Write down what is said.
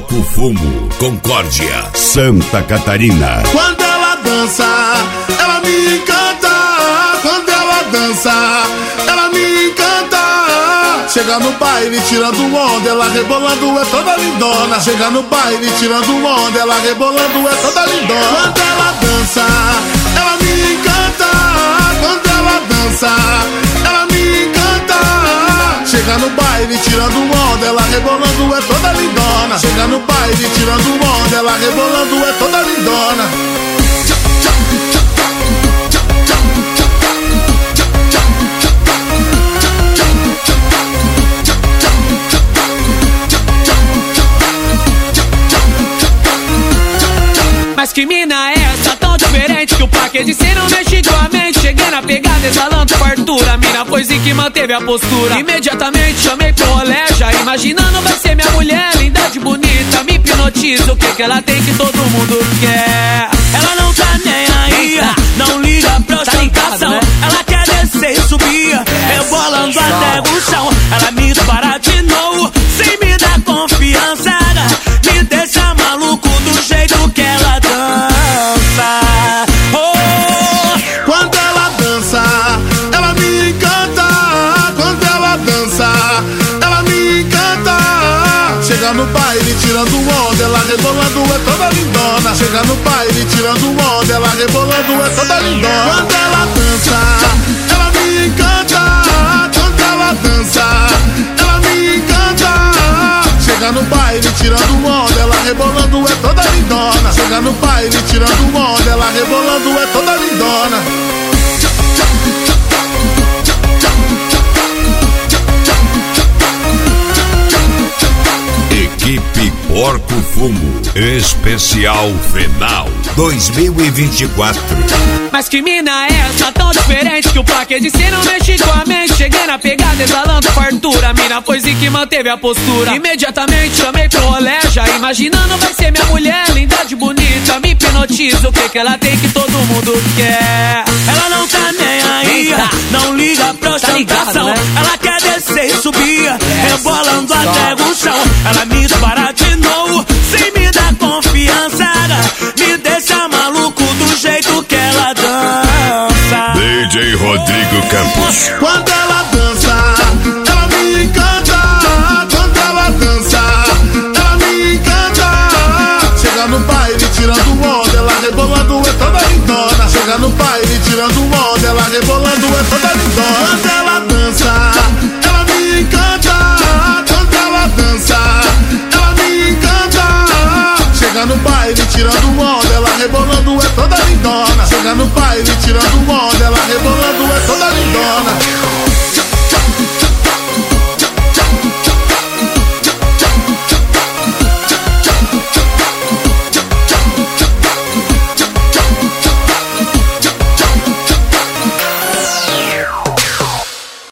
Porco Fumo, Concórdia, Santa Catarina. Quando ela dança, ela me encanta. Quando ela dança, ela me encanta. Chega no baile tirando onda, ela rebolando é toda lindona. Chega no baile tirando onda, ela rebolando é toda lindona. Quando ela dança, ela me encanta. Quando ela dança, ela me encanta. Chega no baile tirando onda, ela rebolando é toda lindona. Chega no baile tirando onda, ela rebolando é toda lindona. Mas que mina é essa tão diferente que o plaquê de cê não mexe com a mente. Cheguei na pegada exalando fartura, a mina foi sim que manteve a postura. Imediatamente chamei pro rolé, já imaginando vai ser minha mulher. Linda de bonita, me hipnotiza, o que ela tem que todo mundo quer. Ela não tá nem aí, não liga pra ostentação, né? Ela quer descer e subir, rebolando até o chão. Ela me desbaratinou, sem me dar confiança, me deixa maluco do jeito que ela dança. Oh! Quando ela dança, ela me encanta. Quando ela dança, ela me encanta. Chega no baile tirando onda, ela rebolando é toda lindona. Chega no baile tirando onda, ela rebolando é toda lindona. Quando ela dança, ela me encanta. Quando ela dança, ela me encanta. Chega no baile tirando onda, ela rebolando é toda lindona. Chega no baile tirando onda, ela rebolando é toda lindona. Equipe Porco Fumo, especial final 2024. Mas que mina é essa tão diferente que o plaquê de cê não mexe com a mente. Cheguei na pegada exalando fartura, a mina foi sim que manteve a postura. Imediatamente chamei pro rolé, já imaginando vai ser minha mulher. Linda de bonita, me hipnotiza, o que ela tem que todo mundo quer. Ela não tá nem aí, não liga pra ostentação, né? Ela quer descer e subir, rebolando até o chão. Ela me desbaratinou, sem me dar confiança, me deixa maluco do jeito que ela dança. DJ Rodrigo Campos. Quando ela dança, ela me encanta. Quando ela dança, ela me encanta. Chega no baile tirando onda, ela rebolando é toda lindona. Chega no baile tirando onda, ela rebolando é toda lindona. Quando ela dança, ela me encanta. Quando ela dança, ela me encanta. Chega no baile tirando onda, ela rebolando é toda lindona. Chega no baile tirando onda, ela rebolando é toda lindona.